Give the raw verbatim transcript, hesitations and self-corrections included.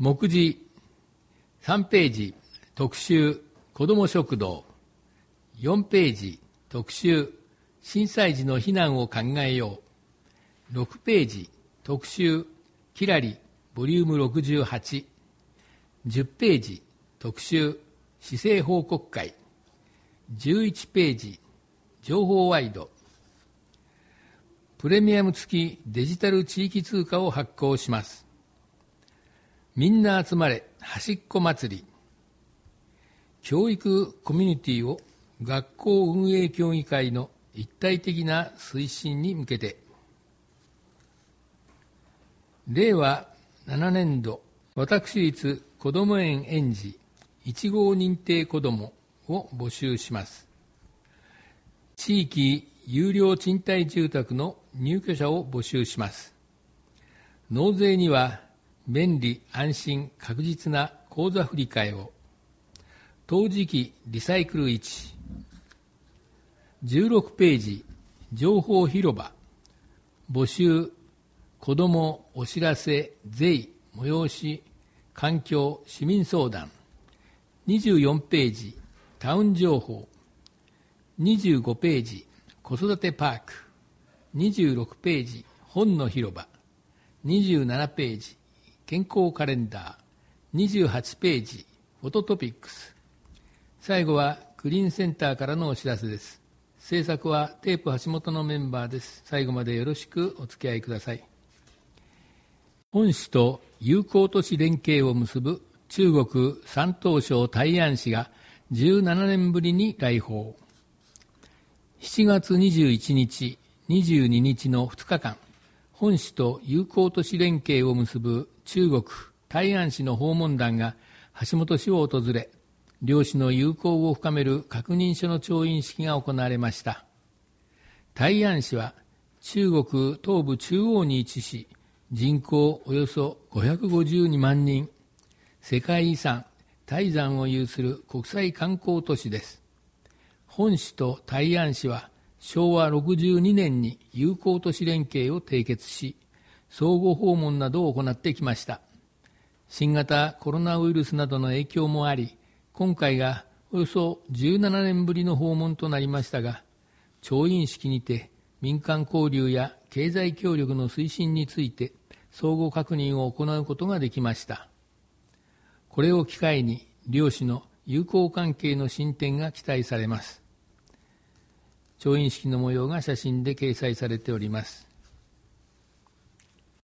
目次さんページ特集子ども食堂、よんページ特集震災時の避難を考えよう、ろくページ特集キラリボリュームろくじゅうはち、じゅうページ特集施政報告会、じゅういちページ情報ワイド、プレミアム付きデジタル地域通貨を発行します。みんな集まれ端っこ祭り、教育コミュニティを学校運営協議会の一体的な推進に向けて、れいわななねんど私立こども園園児いち号認定こどもを募集します。地域有料賃貸住宅の入居者を募集します。納税には便利安心確実な口座振替を、陶磁器リサイクルいち、じゅうろくページ情報広場、募集子どもお知らせ税催し環境市民相談、にじゅうよんページタウン情報、にじゅうごページ子育てパーク、にじゅうろくページ本の広場、にじゅうななページ健康カレンダー、にじゅうはちページフォトトピックス。最後はクリーンセンターからのお知らせです。制作はテープ橋本のメンバーです。最後までよろしくお付き合いください。本市と友好都市連携を結ぶ中国山東省大安市がじゅうななねんぶりに来訪。しちがつにじゅういちにち、にじゅうににちのふつかかん、本市と友好都市連携を結ぶ中国大安市の訪問団が橋本市を訪れ、両市の友好を深める確認書の調印式が行われました。大安市は中国東部中央に位置し、人口およそごひゃくごじゅうにまんにん、世界遺産大山を有する国際観光都市です。本市と大安市はしょうわろくじゅうにねんに友好都市連携を締結し、相互訪問などを行ってきました。新型コロナウイルスなどの影響もあり、今回がおよそじゅうななねんぶりの訪問となりましたが、調印式にて民間交流や経済協力の推進について相互確認を行うことができました。これを機会に両市の友好関係の進展が期待されます。調印式の模様が写真で掲載されております。